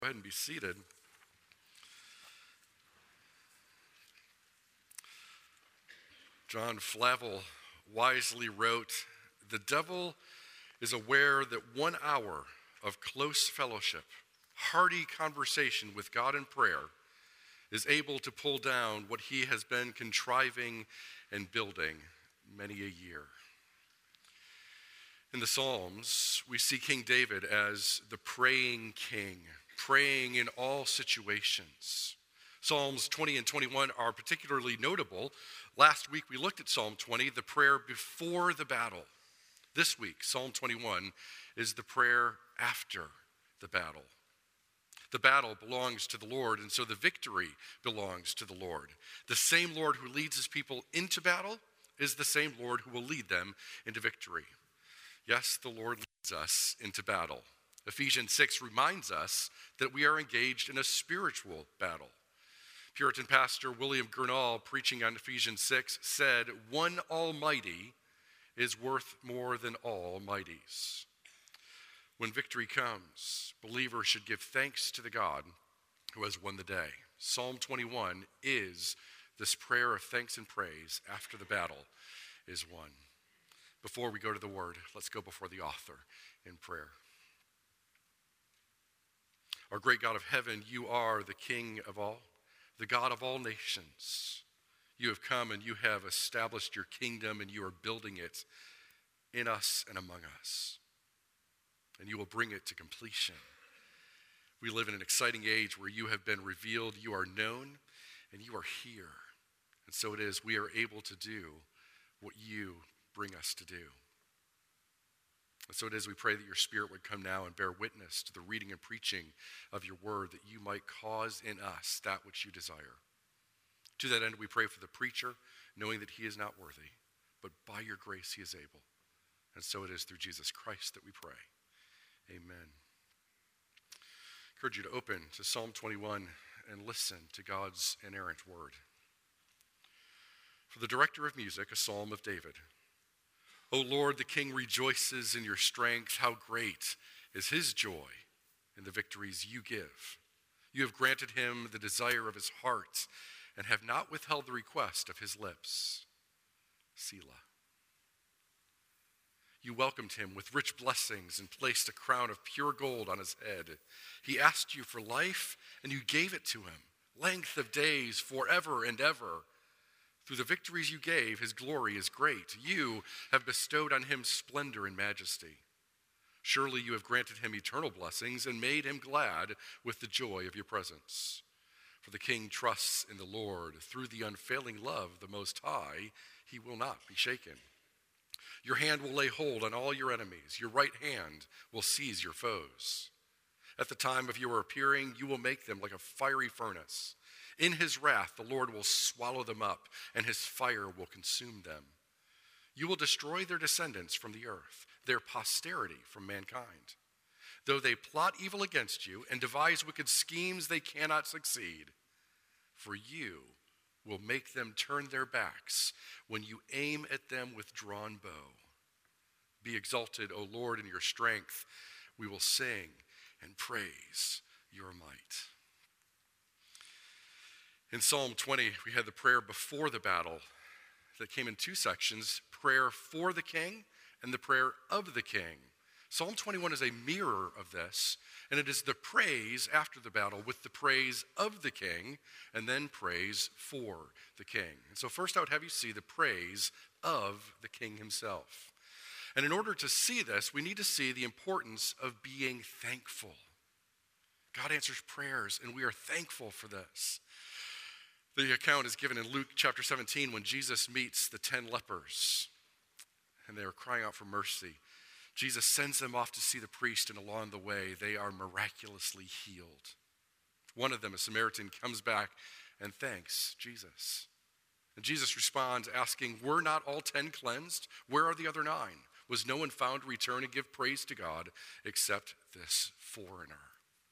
Go ahead and be seated. John Flavel wisely wrote, "The devil is aware that 1 hour of close fellowship, hearty conversation with God in prayer is able to pull down what he has been contriving and building many a year." In the Psalms, we see King David as the praying king, praying in all situations. Psalms 20 and 21 are particularly notable. Last week we looked at Psalm 20, the prayer before the battle. This week, Psalm 21 is the prayer after the battle. The battle belongs to the Lord, and so the victory belongs to the Lord. The same Lord who leads his people into battle is the same Lord who will lead them into victory. Yes, the Lord leads us into battle. Ephesians 6 reminds us that we are engaged in a spiritual battle. Puritan pastor William Gurnall, preaching on Ephesians 6, said, "One Almighty is worth more than all mighties." When victory comes, believers should give thanks to the God who has won the day. Psalm 21 is this prayer of thanks and praise after the battle is won. Before we go to the word, let's go before the author in prayer. Our great God of heaven, you are the King of all, the God of all nations. You have come and you have established your kingdom, and you are building it in us and among us. And you will bring it to completion. We live in an exciting age where you have been revealed, you are known, and you are here. And so it is, we are able to do what you bring us to do. And so it is, we pray that your Spirit would come now and bear witness to the reading and preaching of your word, that you might cause in us that which you desire. To that end, we pray for the preacher, knowing that he is not worthy, but by your grace he is able. And so it is through Jesus Christ that we pray. Amen. I encourage you to open to Psalm 21 and listen to God's inerrant word. For the director of music, a psalm of David. O Lord, the King rejoices in your strength. How great is his joy in the victories you give. You have granted him the desire of his heart and have not withheld the request of his lips. Selah. You welcomed him with rich blessings and placed a crown of pure gold on his head. He asked you for life, and you gave it to him, length of days forever and ever. Through the victories you gave, his glory is great. You have bestowed on him splendor and majesty. Surely you have granted him eternal blessings and made him glad with the joy of your presence. For the King trusts in the Lord. Through the unfailing love of the Most High, he will not be shaken. Your hand will lay hold on all your enemies. Your right hand will seize your foes. At the time of your appearing, you will make them like a fiery furnace. In his wrath, the Lord will swallow them up, and his fire will consume them. You will destroy their descendants from the earth, their posterity from mankind. Though they plot evil against you and devise wicked schemes, they cannot succeed. For you will make them turn their backs when you aim at them with drawn bow. Be exalted, O Lord, in your strength. We will sing and praise your might. In Psalm 20, we had the prayer before the battle that came in two sections, prayer for the king and the prayer of the king. Psalm 21 is a mirror of this, and it is the praise after the battle with the praise of the king and then praise for the king. And so first I would have you see the praise of the king himself. And in order to see this, we need to see the importance of being thankful. God answers prayers, and we are thankful for this. The account is given in Luke chapter 17 when Jesus meets the 10 lepers, and they are crying out for mercy. Jesus sends them off to see the priest, and along the way, they are miraculously healed. One of them, a Samaritan, comes back and thanks Jesus. And Jesus responds asking, "Were not all 10 cleansed? Where are the other 9? Was no one found to return and give praise to God except this foreigner?"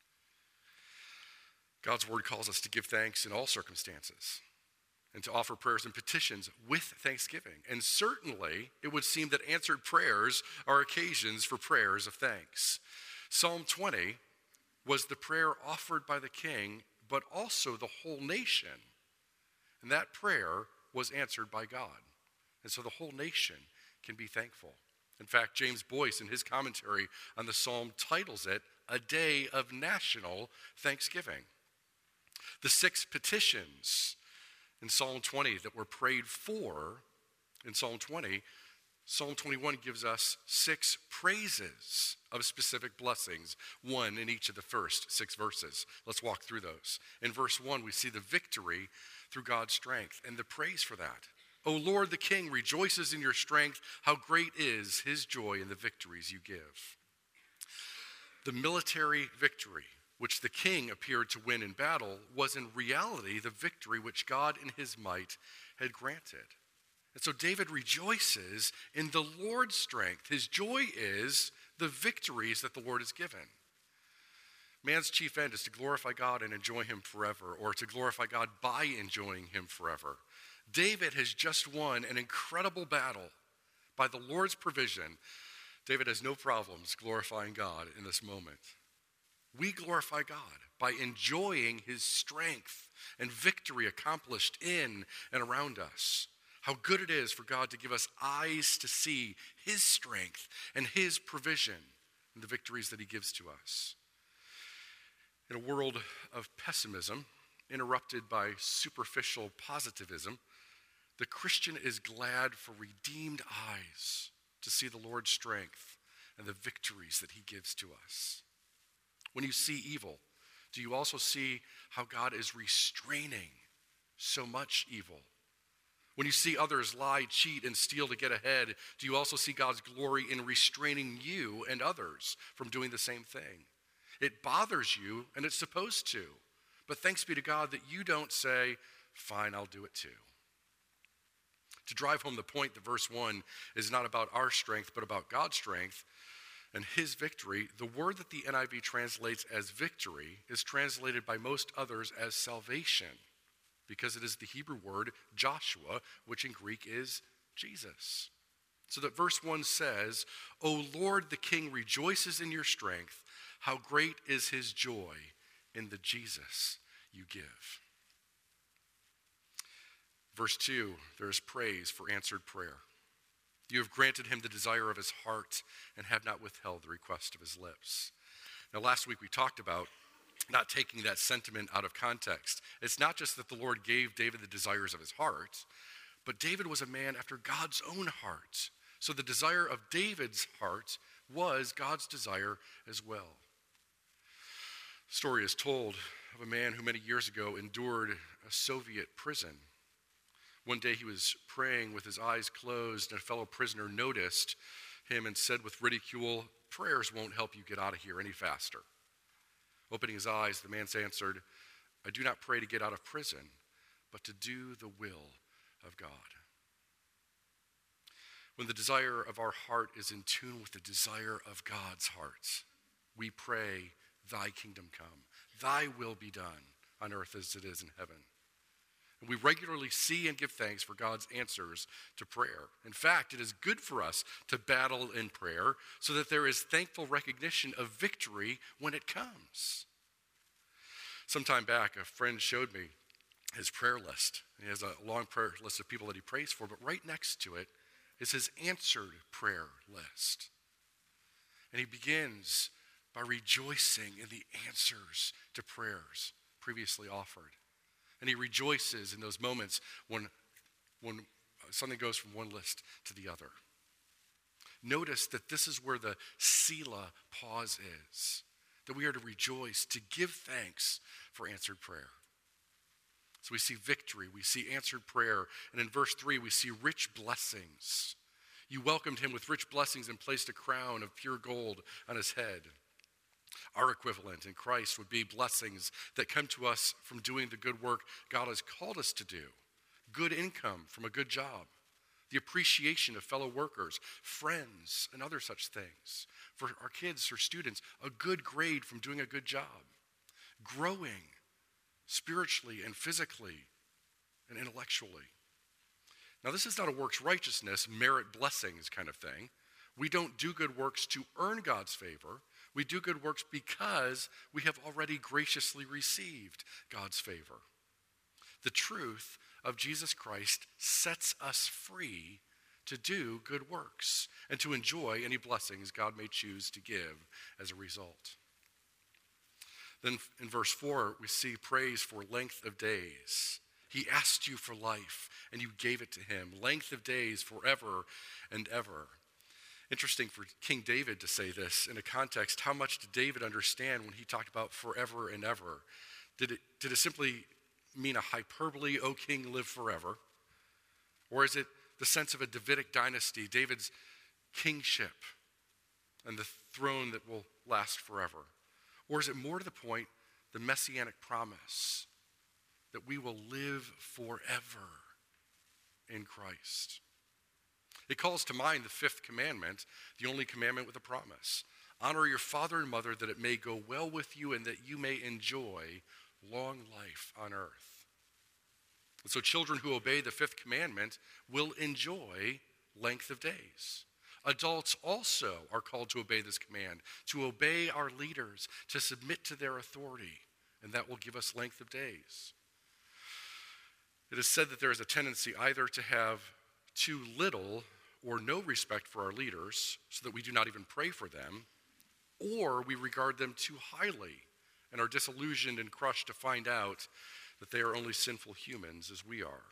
God's word calls us to give thanks in all circumstances and to offer prayers and petitions with thanksgiving. And certainly, it would seem that answered prayers are occasions for prayers of thanks. Psalm 20 was the prayer offered by the king, but also the whole nation. And that prayer was answered by God. And so the whole nation can be thankful. In fact, James Boyce, in his commentary on the psalm, titles it, "A Day of National Thanksgiving." The 6 petitions in Psalm 20 that were prayed for in Psalm 20, Psalm 21 gives us 6 praises of specific blessings, one in each of the first 6 verses. Let's walk through those. In verse 1, we see the victory through God's strength and the praise for that. O Lord, the King rejoices in your strength. How great is his joy in the victories you give. The military victory, which the king appeared to win in battle, was in reality the victory which God in his might had granted. And so David rejoices in the Lord's strength. His joy is the victories that the Lord has given. Man's chief end is to glorify God and enjoy him forever, or to glorify God by enjoying him forever. David has just won an incredible battle by the Lord's provision. David has no problems glorifying God in this moment. We glorify God by enjoying his strength and victory accomplished in and around us. How good it is for God to give us eyes to see his strength and his provision and the victories that he gives to us. In a world of pessimism, interrupted by superficial positivism, the Christian is glad for redeemed eyes to see the Lord's strength and the victories that he gives to us. When you see evil, do you also see how God is restraining so much evil? When you see others lie, cheat, and steal to get ahead, do you also see God's glory in restraining you and others from doing the same thing? It bothers you, and it's supposed to. But thanks be to God that you don't say, fine, I'll do it too. To drive home the point that verse 1 is not about our strength, but about God's strength and his victory, the word that the NIV translates as victory is translated by most others as salvation, because it is the Hebrew word Joshua, which in Greek is Jesus. So that verse 1 says, O Lord, the King rejoices in your strength. How great is his joy in the Jesus you give. Verse 2, there is praise for answered prayer. You have granted him the desire of his heart and have not withheld the request of his lips. Now, last week we talked about not taking that sentiment out of context. It's not just that the Lord gave David the desires of his heart, but David was a man after God's own heart. So the desire of David's heart was God's desire as well. The story is told of a man who many years ago endured a Soviet prison. One day he was praying with his eyes closed, and a fellow prisoner noticed him and said with ridicule, "Prayers won't help you get out of here any faster." Opening his eyes, the man answered, "I do not pray to get out of prison, but to do the will of God." When the desire of our heart is in tune with the desire of God's heart, we pray, "Thy kingdom come, thy will be done on earth as it is in heaven." And we regularly see and give thanks for God's answers to prayer. In fact, it is good for us to battle in prayer so that there is thankful recognition of victory when it comes. Some time back, a friend showed me his prayer list. He has a long prayer list of people that he prays for, but right next to it is his answered prayer list. And he begins by rejoicing in the answers to prayers previously offered. And he rejoices in those moments when something goes from one list to the other. Notice that this is where the Selah pause is, that we are to rejoice, to give thanks for answered prayer. So we see victory, we see answered prayer, and in verse 3 we see rich blessings. You welcomed him with rich blessings and placed a crown of pure gold on his head. Our equivalent in Christ would be blessings that come to us from doing the good work God has called us to do. Good income from a good job. The appreciation of fellow workers, friends, and other such things. For our kids or students, a good grade from doing a good job. Growing spiritually and physically and intellectually. Now, this is not a works righteousness, merit blessings kind of thing. We don't do good works to earn God's favor. We do good works because we have already graciously received God's favor. The truth of Jesus Christ sets us free to do good works and to enjoy any blessings God may choose to give as a result. Then in verse 4, we see praise for length of days. He asked you for life, and you gave it to him. Length of days forever and ever. Interesting for King David to say this in a context. How much did David understand when he talked about forever and ever? Did it simply mean a hyperbole, O king, live forever? Or is it the sense of a Davidic dynasty, David's kingship, and the throne that will last forever? Or is it more to the point, the messianic promise that we will live forever in Christ? It calls to mind the fifth commandment, the only commandment with a promise. Honor your father and mother that it may go well with you and that you may enjoy long life on earth. And so children who obey the fifth commandment will enjoy length of days. Adults also are called to obey this command, to obey our leaders, to submit to their authority, and that will give us length of days. It is said that there is a tendency either to have too little or no respect for our leaders so that we do not even pray for them, or we regard them too highly and are disillusioned and crushed to find out that they are only sinful humans as we are.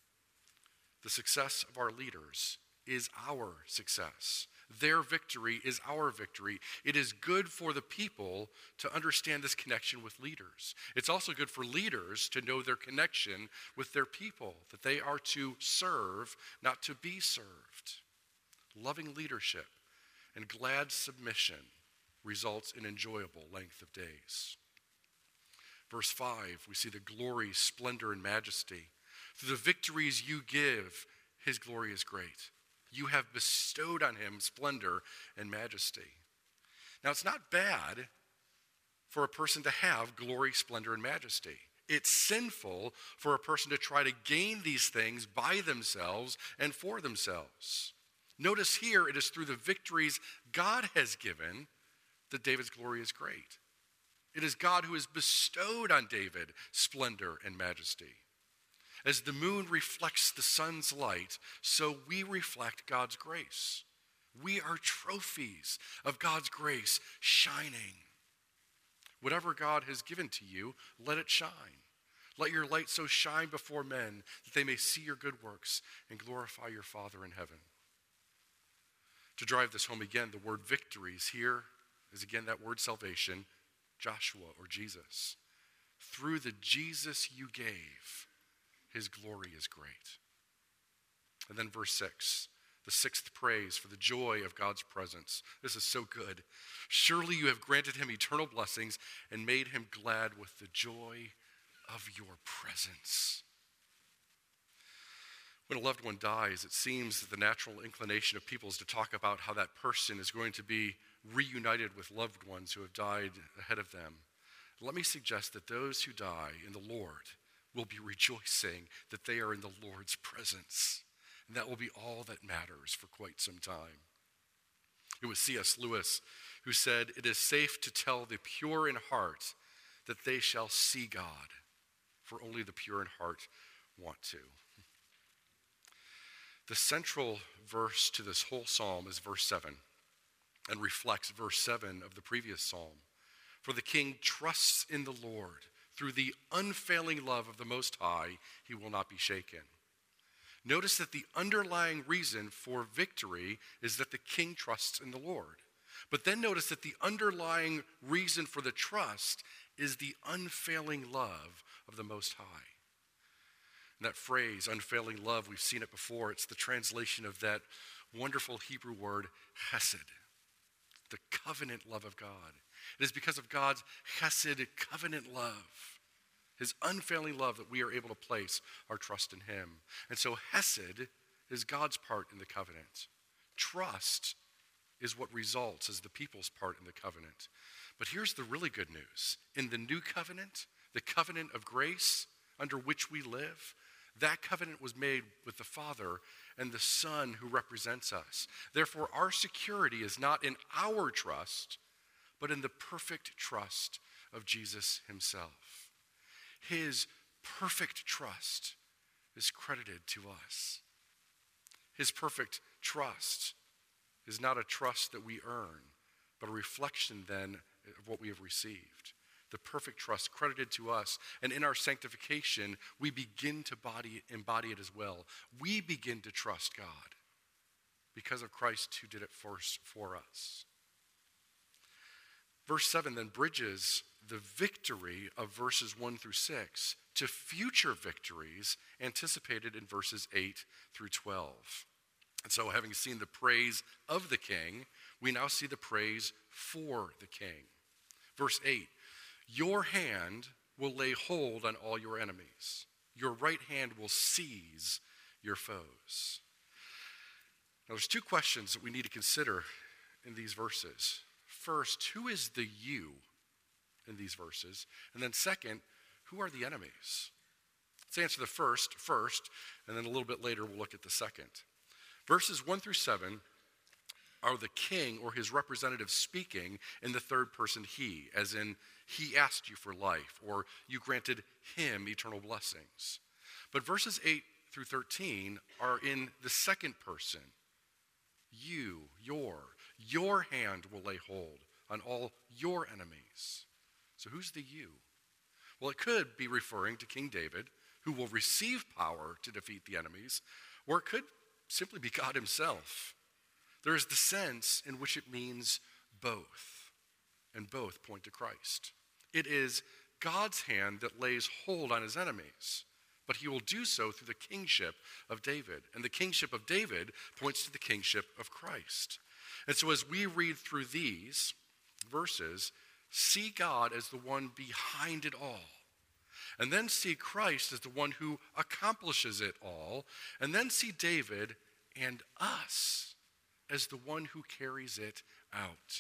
The success of our leaders is our success. Their victory is our victory. It is good for the people to understand this connection with leaders. It's also good for leaders to know their connection with their people, that they are to serve, not to be served. Loving leadership and glad submission results in enjoyable length of days. Verse 5, we see the glory, splendor, and majesty. Through the victories you give, his glory is great. You have bestowed on him splendor and majesty. Now, it's not bad for a person to have glory, splendor, and majesty. It's sinful for a person to try to gain these things by themselves and for themselves. Notice here, it is through the victories God has given that David's glory is great. It is God who has bestowed on David splendor and majesty. As the moon reflects the sun's light, so we reflect God's grace. We are trophies of God's grace shining. Whatever God has given to you, let it shine. Let your light so shine before men that they may see your good works and glorify your Father in heaven. To drive this home again, the word victories here is again that word salvation, Joshua or Jesus. Through the Jesus you gave, his glory is great. And then verse 6, the sixth praise for the joy of God's presence. This is so good. Surely you have granted him eternal blessings and made him glad with the joy of your presence. When a loved one dies, it seems that the natural inclination of people is to talk about how that person is going to be reunited with loved ones who have died ahead of them. Let me suggest that those who die in the Lord will be rejoicing that they are in the Lord's presence. And that will be all that matters for quite some time. It was C.S. Lewis who said, "It is safe to tell the pure in heart that they shall see God, for only the pure in heart want to." The central verse to this whole psalm is verse 7 and reflects verse 7 of the previous psalm. For the king trusts in the Lord. Through the unfailing love of the Most High, he will not be shaken. Notice that the underlying reason for victory is that the king trusts in the Lord. But then notice that the underlying reason for the trust is the unfailing love of the Most High. And that phrase, unfailing love, we've seen it before. It's the translation of that wonderful Hebrew word, chesed, the covenant love of God. It is because of God's chesed, covenant love, his unfailing love, that we are able to place our trust in him. And so hesed is God's part in the covenant. Trust is what results as the people's part in the covenant. But here's the really good news. In the new covenant, the covenant of grace under which we live, that covenant was made with the Father and the Son who represents us. Therefore, our security is not in our trust, but in the perfect trust of Jesus himself. His perfect trust is credited to us. His perfect trust is not a trust that we earn, but a reflection then of what we have received. The perfect trust credited to us, and in our sanctification, we begin to embody it as well. We begin to trust God because of Christ who did it first for us. Verse 7 then bridges the victory of verses 1 through 6 to future victories anticipated in verses 8 through 12. And so, having seen the praise of the king, we now see the praise for the king. Verse 8, your hand will lay hold on all your enemies. Your right hand will seize your foes. Now, there's two questions that we need to consider in these verses. First, who is the you in these verses? And then second, who are the enemies? Let's answer the first, and then a little bit later we'll look at the second. Verses 1 through 7 are the king or his representative speaking in the third person he, as in he asked you for life, or you granted him eternal blessings. But verses 8 through 13 are in the second person. You, your hand will lay hold on all your enemies. So who's the you? Well, it could be referring to King David, who will receive power to defeat the enemies, or it could simply be God himself. There is the sense in which it means both, and both point to Christ. It is God's hand that lays hold on his enemies, but he will do so through the kingship of David. And the kingship of David points to the kingship of Christ. And so as we read through these verses, see God as the one behind it all. And then see Christ as the one who accomplishes it all. And then see David and us as the one who carries it out.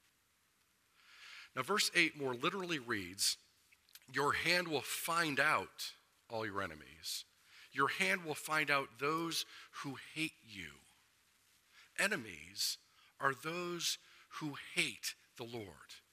Now, verse 8 more literally reads, your hand will find out all your enemies. Your hand will find out those who hate you. Enemies are those who hate the Lord.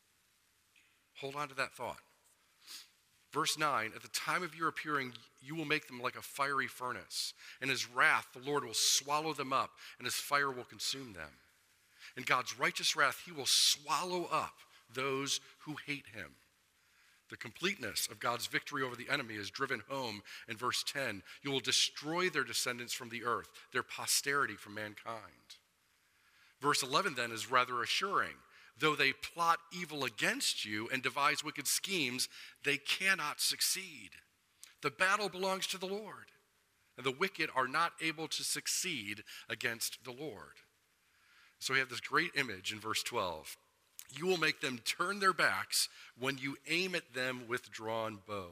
Hold on to that thought. Verse 9, at the time of your appearing, you will make them like a fiery furnace. In his wrath, the Lord will swallow them up, and his fire will consume them. In God's righteous wrath, he will swallow up those who hate him. The completeness of God's victory over the enemy is driven home in verse 10. You will destroy their descendants from the earth, their posterity from mankind. Verse 11 then is rather assuring. Though they plot evil against you and devise wicked schemes, they cannot succeed. The battle belongs to the Lord, and the wicked are not able to succeed against the Lord. So we have this great image in verse 12. You will make them turn their backs when you aim at them with drawn bow.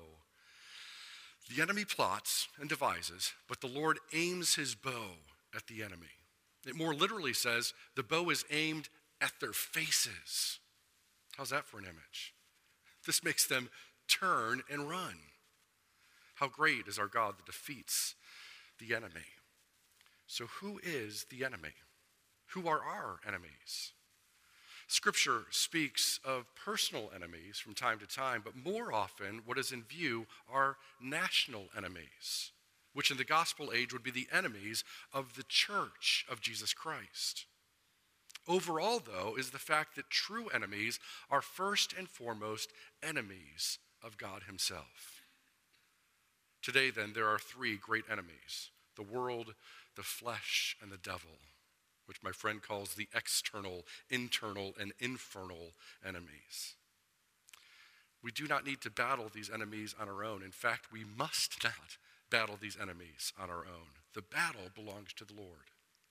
The enemy plots and devises, but the Lord aims his bow at the enemy. It more literally says the bow is aimed at their faces. How's that for an image? This makes them turn and run. How great is our God that defeats the enemy. So who is the enemy? Who are our enemies? Scripture speaks of personal enemies from time to time, but more often what is in view are national enemies, which in the gospel age would be the enemies of the church of Jesus Christ. Overall, though, is the fact that true enemies are first and foremost enemies of God himself. Today, then, there are three great enemies: the world, the flesh, and the devil, which my friend calls the external, internal, and infernal enemies. We do not need to battle these enemies on our own. In fact, we must not battle these enemies on our own. The battle belongs to the Lord.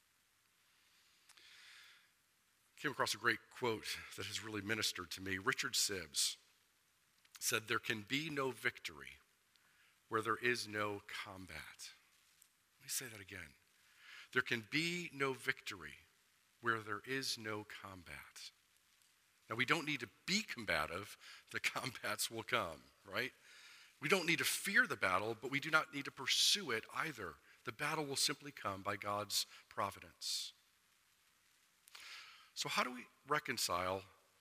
Came across a great quote that has really ministered to me. Richard Sibbes said, "There can be no victory where there is no combat." Let me say that again. There can be no victory where there is no combat. Now, we don't need to be combative. The combats will come, right? We don't need to fear the battle, but we do not need to pursue it either. The battle will simply come by God's providence. So how do we reconcile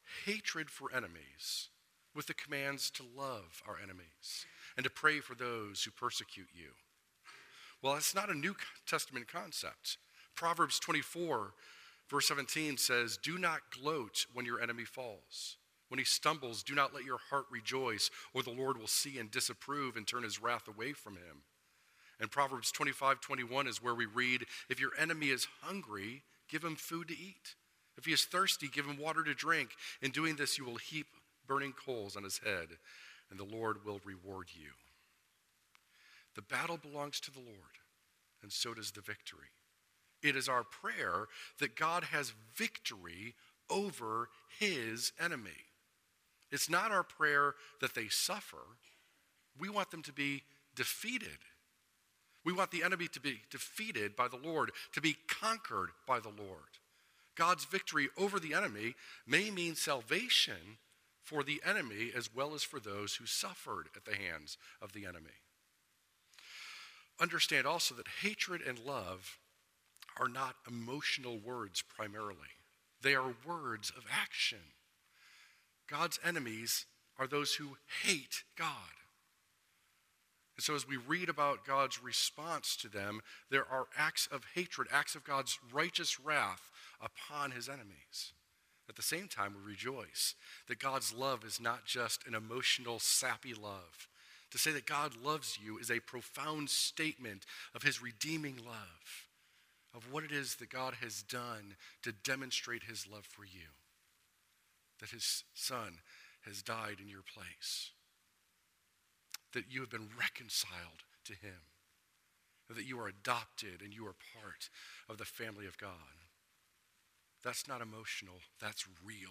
hatred for enemies with the commands to love our enemies and to pray for those who persecute you. Well, it's not a New Testament concept. Proverbs 24, verse 17 says, "Do not gloat when your enemy falls. When he stumbles, do not let your heart rejoice, or the Lord will see and disapprove and turn his wrath away from him." And Proverbs 25:21 is where we read, "If your enemy is hungry, give him food to eat. If he is thirsty, give him water to drink. In doing this, you will heap burning coals on his head, and the Lord will reward you." The battle belongs to the Lord, and so does the victory. It is our prayer that God has victory over his enemy. It's not our prayer that they suffer. We want them to be defeated. We want the enemy to be defeated by the Lord, to be conquered by the Lord. God's victory over the enemy may mean salvation for the enemy as well as for those who suffered at the hands of the enemy. Understand also that hatred and love are not emotional words primarily. They are words of action. God's enemies are those who hate God. And so as we read about God's response to them, there are acts of hatred, acts of God's righteous wrath upon his enemies. At the same time, we rejoice that God's love is not just an emotional, sappy love. To say that God loves you is a profound statement of his redeeming love, of what it is that God has done to demonstrate his love for you, that his son has died in your place, that you have been reconciled to him, that you are adopted and you are part of the family of God. That's not emotional, that's real.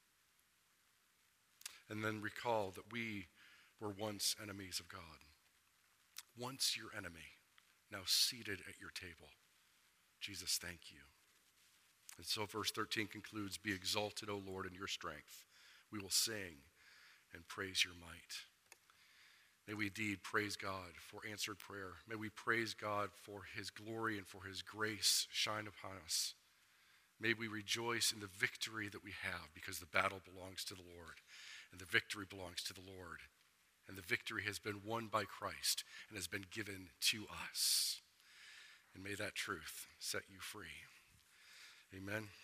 And then recall that we were once enemies of God. Once your enemy, now seated at your table. Jesus, thank you. And so verse 13 concludes, "Be exalted, O Lord, in your strength. We will sing and praise your might." May we indeed praise God for answered prayer. May we praise God for his glory and for his grace shine upon us. May we rejoice in the victory that we have, because the battle belongs to the Lord and the victory belongs to the Lord. And the victory has been won by Christ and has been given to us. And may that truth set you free. Amen.